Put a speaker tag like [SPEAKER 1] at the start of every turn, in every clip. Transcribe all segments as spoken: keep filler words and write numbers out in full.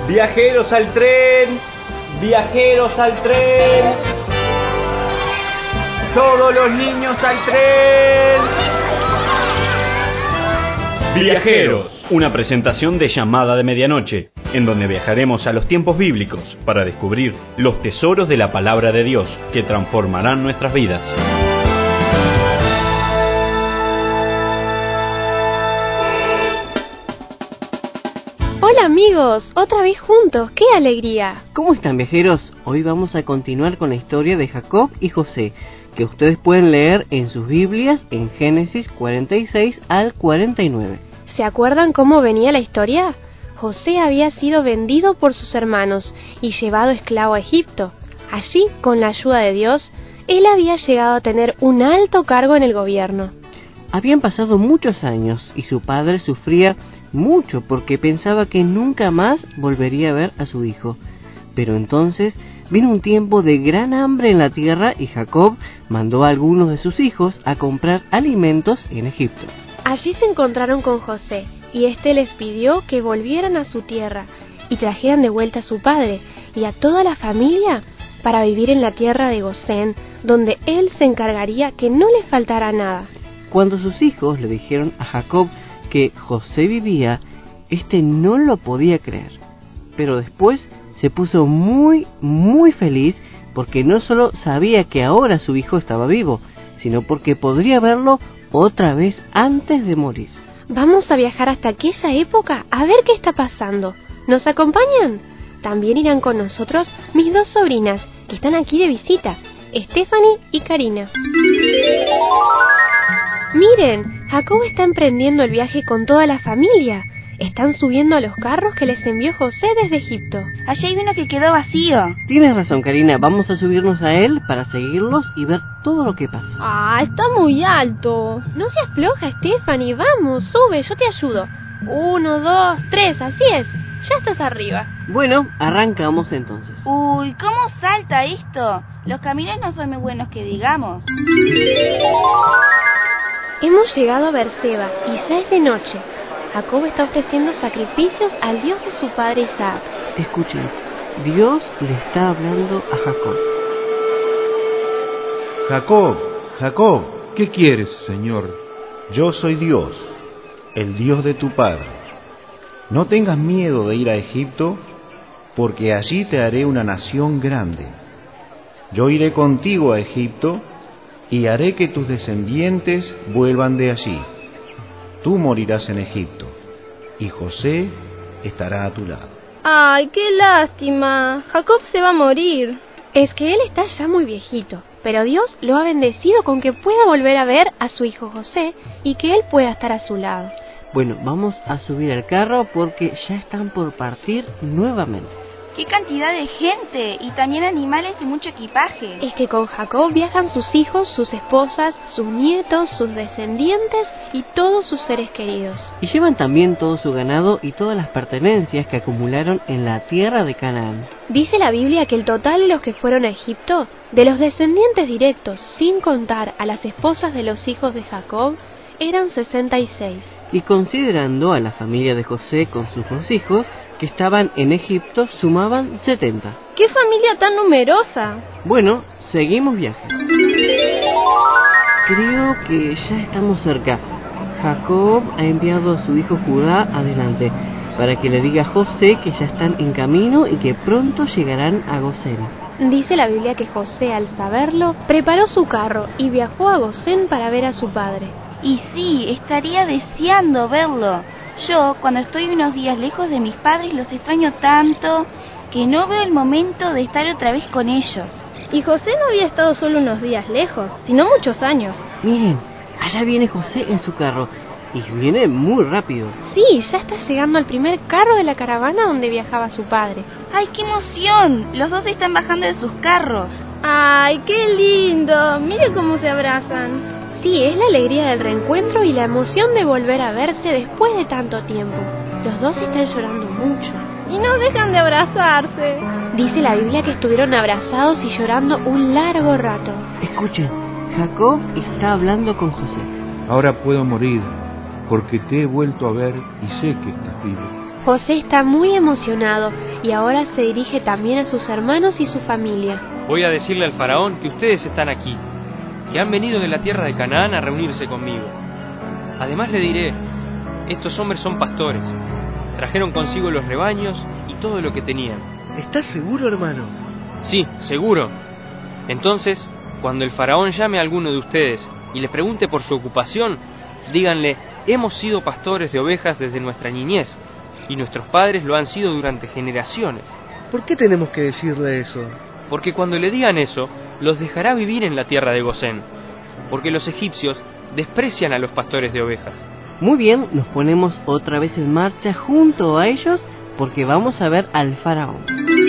[SPEAKER 1] Viajeros al tren, viajeros al tren. Todos los niños al tren. Viajeros, una presentación de Llamada de Medianoche, en donde viajaremos a los tiempos bíblicos para descubrir los tesoros de la palabra de Dios que transformarán nuestras vidas.
[SPEAKER 2] Hola amigos, otra vez juntos, ¡qué alegría!
[SPEAKER 3] ¿Cómo están, viajeros? Hoy vamos a continuar con la historia de Jacob y José, que ustedes pueden leer en sus Biblias en Génesis cuarenta y seis al cuarenta y nueve.
[SPEAKER 2] ¿Se acuerdan cómo venía la historia? José había sido vendido por sus hermanos y llevado esclavo a Egipto. Allí, con la ayuda de Dios, él había llegado a tener un alto cargo en el gobierno.
[SPEAKER 3] Habían pasado muchos años y su padre sufría mucho porque pensaba que nunca más volvería a ver a su hijo. Pero entonces vino un tiempo de gran hambre en la tierra y Jacob mandó a algunos de sus hijos a comprar alimentos en Egipto.
[SPEAKER 2] Allí se encontraron con José y éste les pidió que volvieran a su tierra y trajeran de vuelta a su padre y a toda la familia para vivir en la tierra de Gosén, donde él se encargaría que no les faltara nada.
[SPEAKER 3] Cuando sus hijos le dijeron a Jacob que José vivía, este no lo podía creer, pero después se puso muy, muy feliz porque no solo sabía que ahora su hijo estaba vivo, sino porque podría verlo otra vez antes de morir.
[SPEAKER 2] Vamos a viajar hasta aquella época a ver qué está pasando. ¿Nos acompañan? También irán con nosotros mis dos sobrinas, que están aquí de visita, Stephanie y Karina. Miren, Jacob está emprendiendo el viaje con toda la familia. Están subiendo a los carros que les envió José desde Egipto.
[SPEAKER 4] Allí hay uno que quedó vacío.
[SPEAKER 3] Tienes razón, Karina. Vamos a subirnos a él para seguirlos y ver todo lo que pasa.
[SPEAKER 2] Ah, está muy alto. No seas floja, Stephanie. Vamos, sube, yo te ayudo. Uno, dos, tres, así es. Ya estás arriba.
[SPEAKER 3] Bueno, arrancamos entonces.
[SPEAKER 4] Uy, ¿cómo salta esto? Los caminos no son muy buenos que digamos.
[SPEAKER 2] Hemos llegado a Berseba y ya es de noche. Jacob está ofreciendo sacrificios al Dios de su padre Isaac.
[SPEAKER 3] Escuchen, Dios le está hablando a Jacob.
[SPEAKER 5] Jacob, Jacob, ¿qué quieres, Señor? Yo soy Dios, el Dios de tu padre. No tengas miedo de ir a Egipto, porque allí te haré una nación grande. Yo iré contigo a Egipto y haré que tus descendientes vuelvan de allí. Tú morirás en Egipto, y José estará a tu lado.
[SPEAKER 6] ¡Ay, qué lástima! Jacob se va a morir.
[SPEAKER 2] Es que él está ya muy viejito, pero Dios lo ha bendecido con que pueda volver a ver a su hijo José y que él pueda estar a su lado.
[SPEAKER 3] Bueno, vamos a subir al carro porque ya están por partir nuevamente.
[SPEAKER 4] ¡Qué cantidad de gente! Y también animales y mucho equipaje.
[SPEAKER 2] Es que con Jacob viajan sus hijos, sus esposas, sus nietos, sus descendientes y todos sus seres queridos.
[SPEAKER 3] Y llevan también todo su ganado y todas las pertenencias que acumularon en la tierra de Canaán.
[SPEAKER 2] Dice la Biblia que el total de los que fueron a Egipto, de los descendientes directos, sin contar a las esposas de los hijos de Jacob, eran sesenta y seis.
[SPEAKER 3] Y considerando a la familia de José con sus dos hijos, que estaban en Egipto, sumaban setenta.
[SPEAKER 6] ¡Qué familia tan numerosa!
[SPEAKER 3] Bueno, seguimos viaje. Creo que ya estamos cerca. Jacob ha enviado a su hijo Judá adelante, para que le diga a José que ya están en camino y que pronto llegarán a Gosén.
[SPEAKER 2] Dice la Biblia que José, al saberlo, preparó su carro y viajó a Gosén para ver a su padre.
[SPEAKER 4] Y sí, estaría deseando verlo. Yo, cuando estoy unos días lejos de mis padres, los extraño tanto que no veo el momento de estar otra vez con ellos.
[SPEAKER 6] Y José no había estado solo unos días lejos, sino muchos años.
[SPEAKER 3] Miren, allá viene José en su carro, y viene muy rápido.
[SPEAKER 2] Sí, ya está llegando al primer carro de la caravana donde viajaba su padre.
[SPEAKER 4] ¡Ay, qué emoción! Los dos están bajando de sus carros.
[SPEAKER 6] ¡Ay, qué lindo! Mire cómo se abrazan.
[SPEAKER 2] Sí, es la alegría del reencuentro y la emoción de volver a verse después de tanto tiempo. Los dos están llorando mucho.
[SPEAKER 6] Y no dejan de abrazarse.
[SPEAKER 2] Dice la Biblia que estuvieron abrazados y llorando un largo rato.
[SPEAKER 3] Escuchen, Jacob está hablando con José.
[SPEAKER 5] Ahora puedo morir, porque te he vuelto a ver y sé que estás vivo.
[SPEAKER 2] José está muy emocionado y ahora se dirige también a sus hermanos y su familia.
[SPEAKER 7] Voy a decirle al faraón que ustedes están aquí, que han venido de la tierra de Canaán a reunirse conmigo. Además le diré, estos hombres son pastores, trajeron consigo los rebaños y todo lo que tenían.
[SPEAKER 8] ¿Estás seguro, hermano?
[SPEAKER 7] Sí, seguro. Entonces, cuando el faraón llame a alguno de ustedes y le pregunte por su ocupación, díganle, hemos sido pastores de ovejas desde nuestra niñez, y nuestros padres lo han sido durante generaciones.
[SPEAKER 8] ¿Por qué tenemos que decirle eso?
[SPEAKER 7] Porque cuando le digan eso, los dejará vivir en la tierra de Gosén, porque los egipcios desprecian a los pastores de ovejas.
[SPEAKER 3] Muy bien, nos ponemos otra vez en marcha junto a ellos porque vamos a ver al faraón.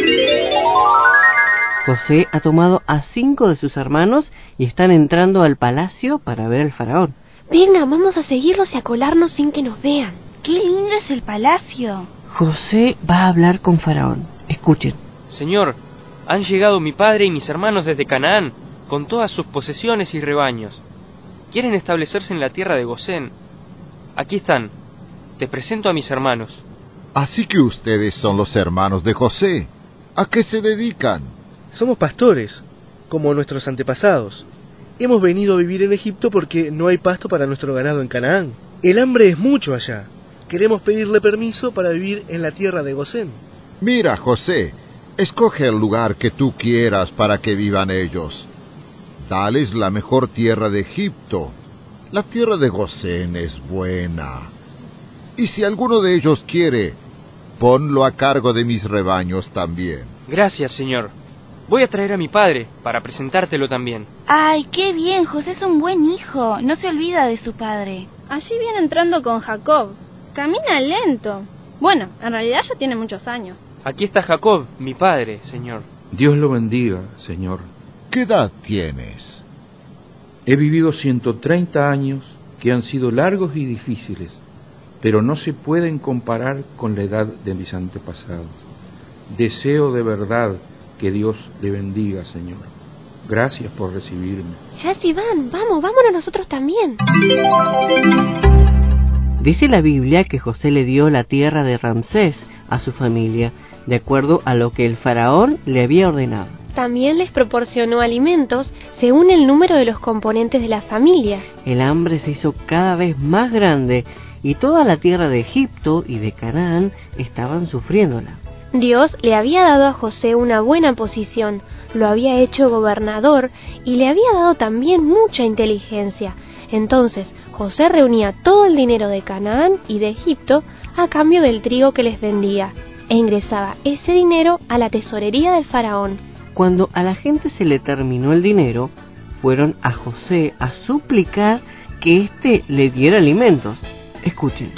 [SPEAKER 3] José ha tomado a cinco de sus hermanos y están entrando al palacio para ver al faraón.
[SPEAKER 2] Venga, vamos a seguirlos y a colarnos sin que nos vean.
[SPEAKER 4] ¡Qué lindo es el palacio!
[SPEAKER 3] José va a hablar con faraón. Escuchen.
[SPEAKER 7] Señor, han llegado mi padre y mis hermanos desde Canaán, con todas sus posesiones y rebaños. Quieren establecerse en la tierra de Gosén. Aquí están. Te presento a mis hermanos.
[SPEAKER 9] Así que ustedes son los hermanos de José. ¿A qué se dedican?
[SPEAKER 8] Somos pastores, como nuestros antepasados. Hemos venido a vivir en Egipto porque no hay pasto para nuestro ganado en Canaán. El hambre es mucho allá. Queremos pedirle permiso para vivir en la tierra de Gosén.
[SPEAKER 9] Mira, José, escoge el lugar que tú quieras para que vivan ellos. Dales la mejor tierra de Egipto. La tierra de Gosén es buena. Y si alguno de ellos quiere, ponlo a cargo de mis rebaños también.
[SPEAKER 7] Gracias, señor. Voy a traer a mi padre para presentártelo también.
[SPEAKER 4] ¡Ay, qué bien! José es un buen hijo. No se olvida de su padre.
[SPEAKER 6] Allí viene entrando con Jacob. Camina lento. Bueno, en realidad ya tiene muchos años.
[SPEAKER 7] Aquí está Jacob, mi padre, señor.
[SPEAKER 5] Dios lo bendiga, Señor.
[SPEAKER 9] ¿Qué edad tienes?
[SPEAKER 5] He vivido ciento treinta años que han sido largos y difíciles, pero no se pueden comparar con la edad de mis antepasados. Deseo de verdad que Dios le bendiga, Señor. Gracias por recibirme.
[SPEAKER 2] Ya sí van, vamos, vámonos nosotros también.
[SPEAKER 3] Dice la Biblia que José le dio la tierra de Ramsés a su familia, de acuerdo a lo que el faraón le había ordenado.
[SPEAKER 2] También les proporcionó alimentos según el número de los componentes de la familia.
[SPEAKER 3] El hambre se hizo cada vez más grande y toda la tierra de Egipto y de Canaán estaban sufriéndola.
[SPEAKER 2] Dios le había dado a José una buena posición, lo había hecho gobernador y le había dado también mucha inteligencia. Entonces José reunía todo el dinero de Canaán y de Egipto a cambio del trigo que les vendía, e ingresaba ese dinero a la tesorería del faraón.
[SPEAKER 3] Cuando a la gente se le terminó el dinero, fueron a José a suplicar que éste le diera alimentos. Escuchen.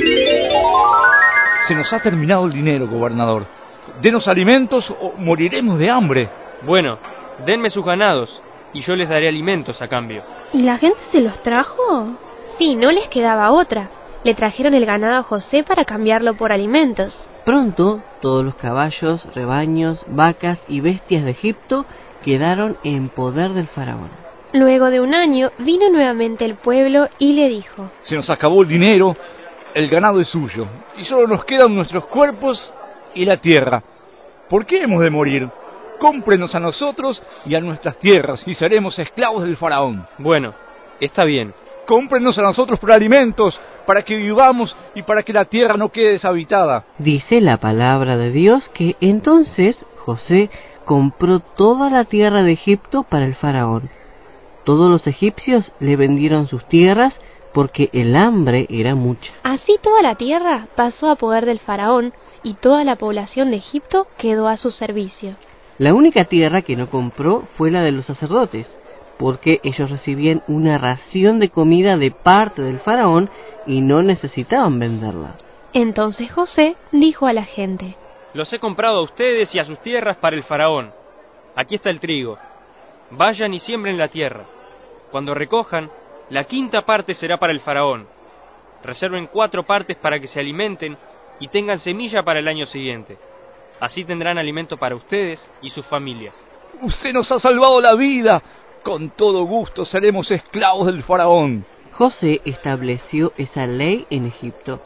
[SPEAKER 10] Se nos ha terminado el dinero, gobernador. Denos alimentos o moriremos de hambre.
[SPEAKER 7] Bueno, denme sus ganados y yo les daré alimentos a cambio.
[SPEAKER 6] ¿Y la gente se los trajo?
[SPEAKER 2] Sí, no les quedaba otra. Le trajeron el ganado a José para cambiarlo por alimentos.
[SPEAKER 3] Pronto, todos los caballos, rebaños, vacas y bestias de Egipto quedaron en poder del faraón.
[SPEAKER 2] Luego de un año, vino nuevamente el pueblo y le dijo:
[SPEAKER 10] Se nos acabó el dinero, el ganado es suyo, y solo nos quedan nuestros cuerpos y la tierra. ¿Por qué hemos de morir? Cómprenos a nosotros y a nuestras tierras, y seremos esclavos del faraón.
[SPEAKER 7] Bueno, está bien.
[SPEAKER 10] Cómprenos a nosotros por alimentos, para que vivamos y para que la tierra no quede deshabitada.
[SPEAKER 3] Dice la palabra de Dios que entonces José compró toda la tierra de Egipto para el faraón. Todos los egipcios le vendieron sus tierras porque el hambre era mucha.
[SPEAKER 2] Así toda la tierra pasó a poder del faraón y toda la población de Egipto quedó a su servicio.
[SPEAKER 3] La única tierra que no compró fue la de los sacerdotes, porque ellos recibían una ración de comida de parte del faraón y no necesitaban venderla.
[SPEAKER 2] Entonces José dijo a la gente:
[SPEAKER 7] Los he comprado a ustedes y a sus tierras para el faraón. Aquí está el trigo. Vayan y siembren la tierra. Cuando recojan, la quinta parte será para el faraón. Reserven cuatro partes para que se alimenten y tengan semilla para el año siguiente. Así tendrán alimento para ustedes y sus familias.
[SPEAKER 10] Usted nos ha salvado la vida. Con todo gusto seremos esclavos del faraón.
[SPEAKER 3] José estableció esa ley en Egipto.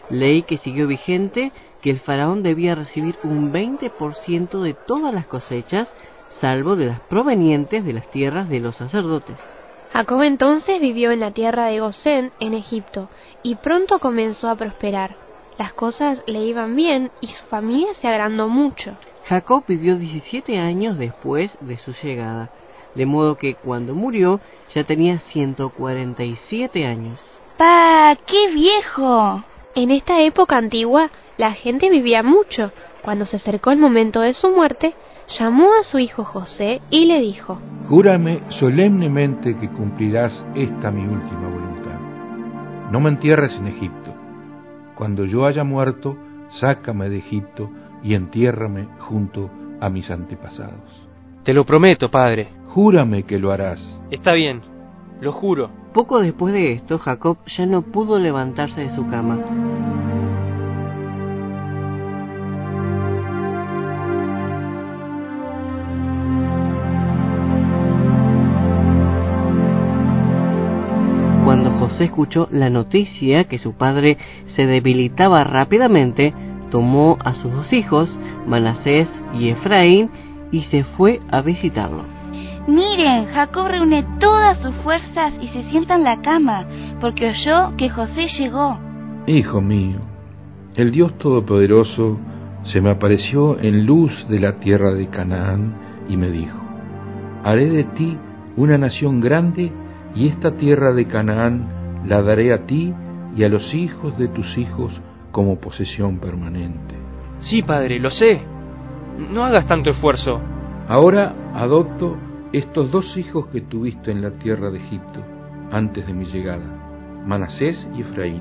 [SPEAKER 3] ley que siguió vigente que el faraón debía recibir un veinte por ciento de todas las cosechas, salvo de las provenientes de las tierras de los sacerdotes.
[SPEAKER 2] Jacob entonces vivió en la tierra de Gosén, en Egipto, y pronto comenzó a prosperar. Las cosas le iban bien y su familia se agrandó mucho.
[SPEAKER 3] Jacob vivió diecisiete años después de su llegada, de modo que cuando murió ya tenía ciento cuarenta y siete años.
[SPEAKER 4] ¡Pa! ¡Qué viejo!
[SPEAKER 2] En esta época antigua, la gente vivía mucho. Cuando se acercó el momento de su muerte, llamó a su hijo José y le dijo:
[SPEAKER 11] Júrame solemnemente que cumplirás esta mi última voluntad. No me entierres en Egipto. Cuando yo haya muerto, sácame de Egipto y entiérrame junto a mis antepasados.
[SPEAKER 7] Te lo prometo, padre.
[SPEAKER 11] Júrame que lo harás.
[SPEAKER 7] Está bien, lo juro.
[SPEAKER 3] Poco después de esto, Jacob ya no pudo levantarse de su cama. Cuando José escuchó la noticia que su padre se debilitaba rápidamente, tomó a sus dos hijos, Manasés y Efraín, y se fue a visitarlo.
[SPEAKER 4] Miren, Jacob reúne todas sus fuerzas y se sienta en la cama, porque oyó que José llegó.
[SPEAKER 11] Hijo mío, el Dios Todopoderoso se me apareció en luz de la tierra de Canaán y me dijo: haré de ti una nación grande, y esta tierra de Canaán la daré a ti y a los hijos de tus hijos como posesión permanente.
[SPEAKER 7] Sí, padre, lo sé. No hagas tanto esfuerzo.
[SPEAKER 11] Ahora adopto estos dos hijos que tuviste en la tierra de Egipto antes de mi llegada, Manasés y Efraín.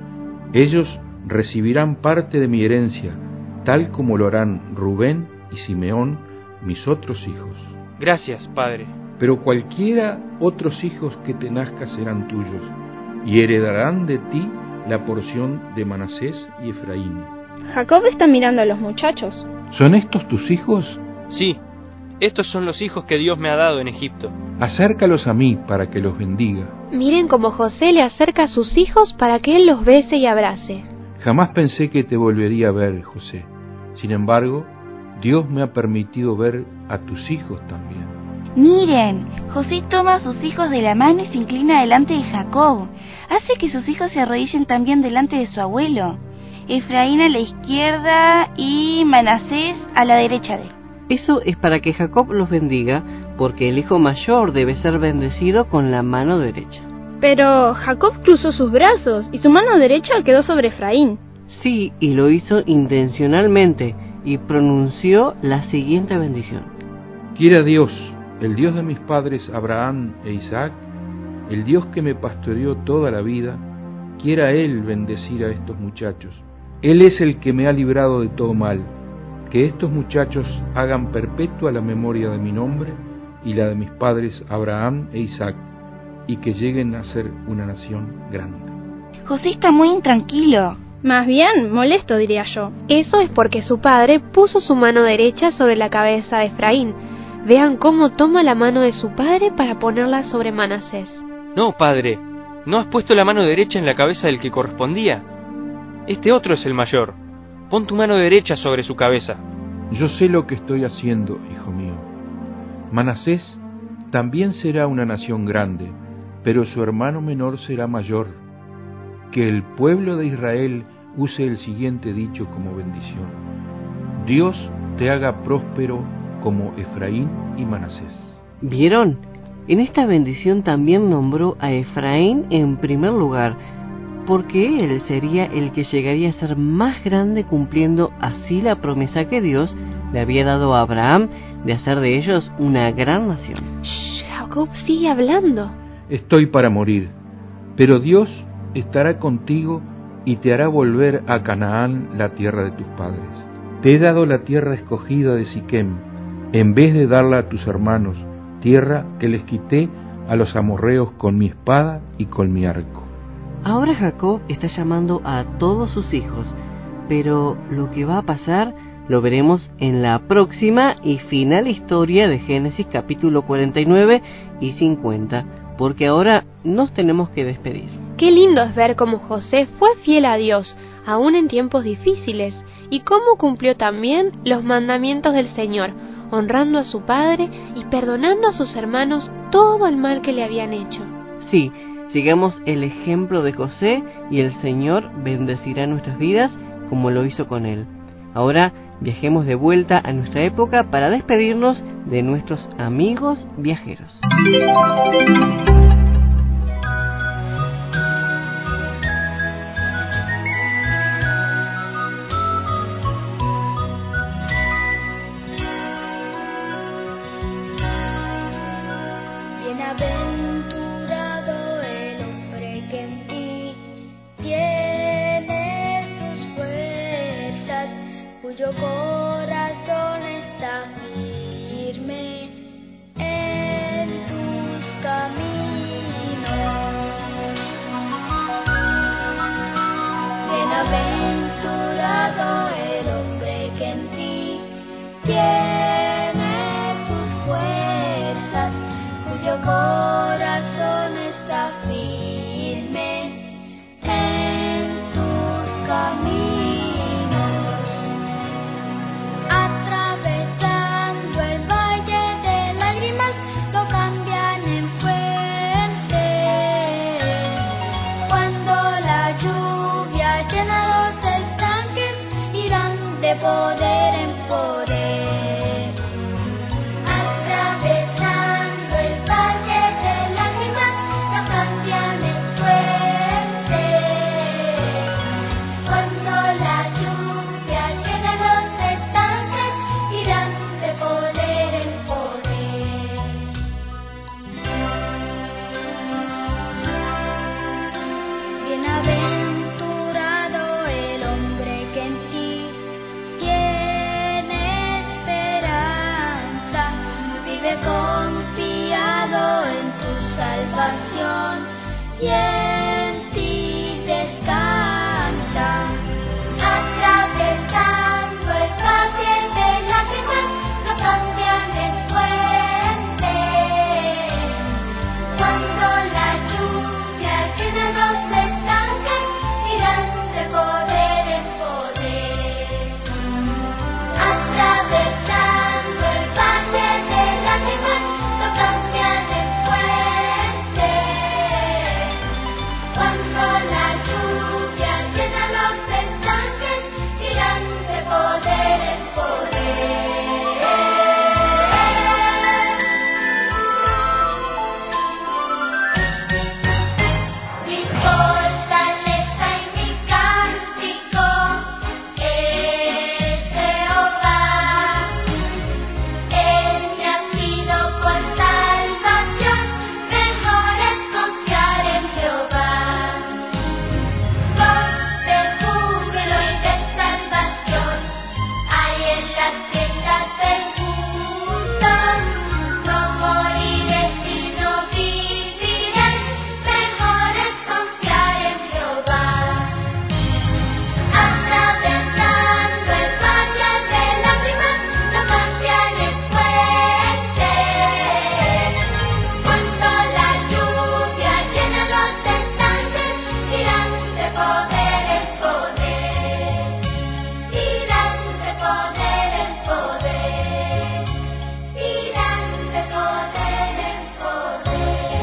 [SPEAKER 11] Ellos recibirán parte de mi herencia, tal como lo harán Rubén y Simeón, mis otros hijos.
[SPEAKER 7] Gracias, padre.
[SPEAKER 11] Pero cualquiera otros hijos que te nazcan serán tuyos, y heredarán de ti la porción de Manasés y Efraín.
[SPEAKER 6] Jacob está mirando a los muchachos.
[SPEAKER 11] ¿Son estos tus hijos?
[SPEAKER 7] Sí, estos son los hijos que Dios me ha dado en Egipto.
[SPEAKER 11] Acércalos a mí para que los bendiga.
[SPEAKER 2] Miren cómo José le acerca a sus hijos para que él los bese y abrace.
[SPEAKER 11] Jamás pensé que te volvería a ver, José. Sin embargo, Dios me ha permitido ver a tus hijos también.
[SPEAKER 4] Miren, José toma a sus hijos de la mano y se inclina delante de Jacob. Hace que sus hijos se arrodillen también delante de su abuelo. Efraín a la izquierda y Manasés a la derecha de él.
[SPEAKER 3] Eso es para que Jacob los bendiga, porque el hijo mayor debe ser bendecido con la mano derecha.
[SPEAKER 6] Pero Jacob cruzó sus brazos y su mano derecha quedó sobre Efraín.
[SPEAKER 3] Sí, y lo hizo intencionalmente, y pronunció la siguiente bendición:
[SPEAKER 11] Quiera Dios, el Dios de mis padres Abraham e Isaac, el Dios que me pastoreó toda la vida, quiera Él bendecir a estos muchachos. Él es el que me ha librado de todo mal. Que estos muchachos hagan perpetua la memoria de mi nombre y la de mis padres Abraham e Isaac, y que lleguen a ser una nación grande.
[SPEAKER 4] José está muy intranquilo.
[SPEAKER 6] Más bien, molesto, diría yo.
[SPEAKER 2] Eso es porque su padre puso su mano derecha sobre la cabeza de Efraín. Vean cómo toma la mano de su padre para ponerla sobre Manasés.
[SPEAKER 7] No, padre, no has puesto la mano derecha en la cabeza del que correspondía. Este otro es el mayor. Pon tu mano derecha sobre su cabeza.
[SPEAKER 11] Yo sé lo que estoy haciendo, hijo mío. Manasés también será una nación grande, pero su hermano menor será mayor. Que el pueblo de Israel use el siguiente dicho como bendición: Dios te haga próspero como Efraín y Manasés.
[SPEAKER 3] ¿Vieron? En esta bendición también nombró a Efraín en primer lugar, porque él sería el que llegaría a ser más grande, cumpliendo así la promesa que Dios le había dado a Abraham de hacer de ellos una gran nación.
[SPEAKER 2] Shh, Jacob sigue hablando.
[SPEAKER 11] Estoy para morir, pero Dios estará contigo y te hará volver a Canaán, la tierra de tus padres. Te he dado la tierra escogida de Siquem, en vez de darla a tus hermanos, tierra que les quité a los amorreos con mi espada y con mi arco.
[SPEAKER 3] Ahora Jacob está llamando a todos sus hijos, pero lo que va a pasar lo veremos en la próxima y final historia de Génesis capítulo cuarenta y nueve y cincuenta, porque ahora nos tenemos que despedir.
[SPEAKER 2] Qué lindo es ver cómo José fue fiel a Dios, aún en tiempos difíciles, y cómo cumplió también los mandamientos del Señor, honrando a su padre y perdonando a sus hermanos todo el mal que le habían hecho.
[SPEAKER 3] Sí, sigamos el ejemplo de José y el Señor bendecirá nuestras vidas como lo hizo con él. Ahora viajemos de vuelta a nuestra época para despedirnos de nuestros amigos viajeros.
[SPEAKER 12] Bienaventurado el hombre que en ti tiene sus fuerzas, cuyo corazón está firme en tus caminos. Bienaventurado el hombre que en ti tiene sus fuerzas, cuyo corazón está firme en tus caminos. Atravesando el valle de lágrimas, lo cambian en fuente. Cuando la lluvia llena los estanques, irán de poder en poder. Atravesando el valle de lágrimas, lo cambian en fuente. Cuando la lluvia llena los estanques, irán de poder en poder. Bienaventurado el hombre que en ti tiene esperanza, vive confiado en tu salvación y en ti descansa. Atravesando el valle de lágrimas, lo cambian en fuente. Cuando la lluvia llena los estanques, irán de poder en poder. Atravesando el valle de lágrimas, lo cambian en fuente. Cuando la lluvia llena los estanques, irán de poder en poder. Mi fortaleza y mi cántico es Jehová. Él me ha sido con salvación, mejor es confiar en Jehová. Voz de júbilo y de salvación hay en las tiendas del justo. No moriré sino viviré, mejor es confiar en Jehová. Atravesando el valle de lágrimas, lo cambian en fuente. Cuando la lluvia llena los estanques, irán de poder en poder. Irán de poder en poder. Irán de poder en poder.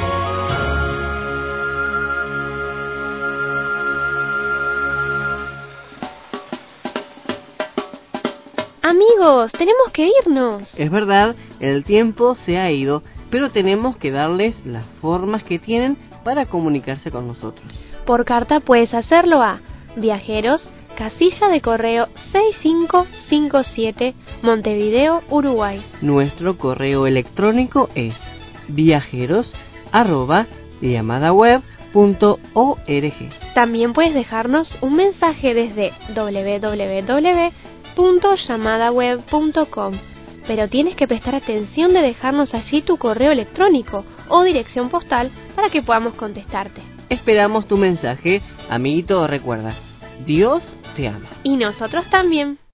[SPEAKER 2] Amigos, tenemos que irnos.
[SPEAKER 3] Es verdad, el tiempo se ha ido, pero tenemos que darles las formas que tienen para comunicarse con nosotros.
[SPEAKER 2] Por carta puedes hacerlo a Viajeros, casilla de correo seis cinco cinco siete, Montevideo, Uruguay.
[SPEAKER 3] Nuestro correo electrónico es viajeros arroba llamadaweb punto org.
[SPEAKER 2] También puedes dejarnos un mensaje desde doble u doble u doble u punto llamadaweb punto com, pero tienes que prestar atención de dejarnos allí tu correo electrónico o dirección postal para que podamos contestarte.
[SPEAKER 3] Esperamos tu mensaje, amiguito. Recuerda, Dios te ama.
[SPEAKER 2] Y nosotros también.